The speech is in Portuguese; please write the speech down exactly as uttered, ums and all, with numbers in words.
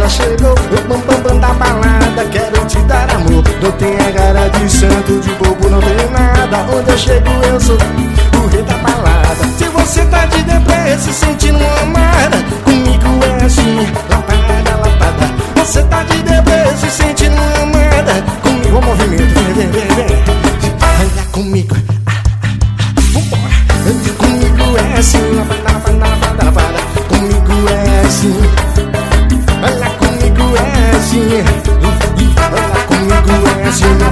já chegou. O bam bam bam da balada, quero te dar amor. Não tem a cara de santo, de bobo não tem nada. Onde eu chego eu sou o rei da balada. Se você tá de deprê, se sentindo amada, comigo é assim, lapada, lapada. Você tá de deprê, se sentindo amada, comigo o movimento, vem, vem, vem, vem. Olha comigo, ah, ah, ah, vambora. Comigo é assim, lapada, lapada, lapada, lapada. Comigo é assim, olha comigo é assim, olha comigo é assim.